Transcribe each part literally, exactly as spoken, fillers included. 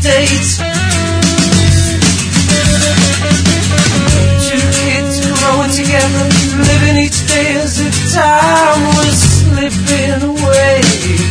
States. Two kids growing together, living each day as if time was slipping away.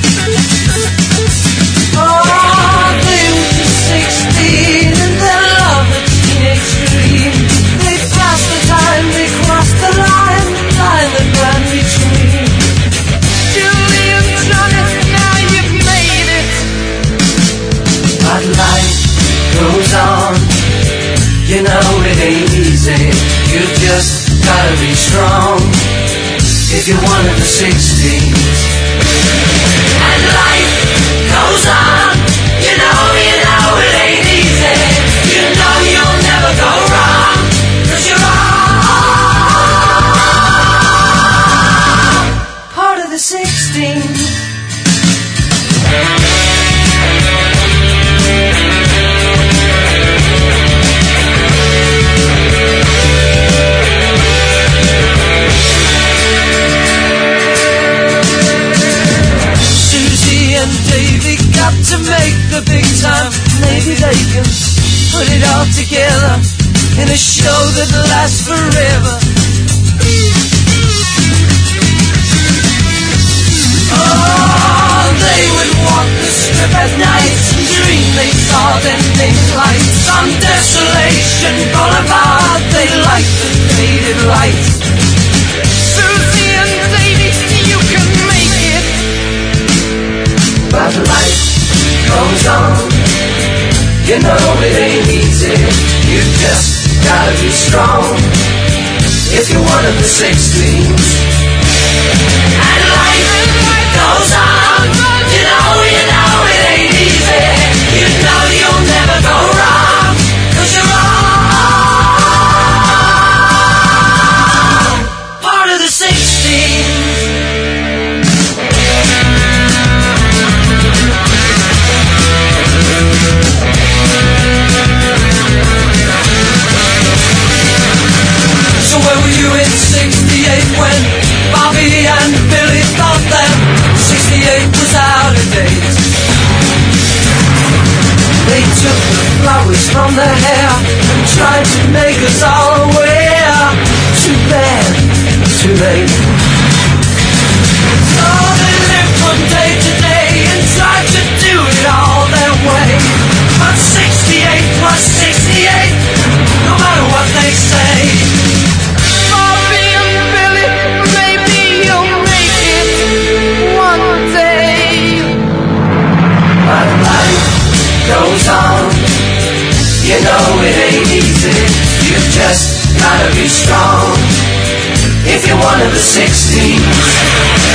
Oh, they were just sixteen and they loved the teenage dream. They passed the time, they crossed the line, the line that ran between. Julie and Johnny, now you've made it. But life goes on, you know it ain't easy. You just gotta be strong if you're one of the sixteens. And life goes on, you know, you know it ain't easy. You know you'll never go wrong, 'cause you're all part of the sixteens. To make the big time, maybe they can put it all together in a show that lasts forever. Oh, they would walk the strip at night and dream they saw them big lights on Desolation Boulevard. They liked the faded lights. Susie and Davy, you can make it. But life goes on, you know it ain't easy. You just gotta be strong if you're one of the sixteens. And life goes on, you know, you know it ain't easy. You know you'll never go wrong, 'cause you're all part of the sixteens. So where were you in sixty-eight when Bobby and Billy thought that sixty-eight was out of date? They took the flowers from their hair and tried to make us all aware. Too bad, too late. So they lived from day to day and tried to do it all their way. But sixty-eight plus sixty-eight, no matter what they say. But life goes on, you know it ain't easy. You just gotta be strong if you're one of the sixteens.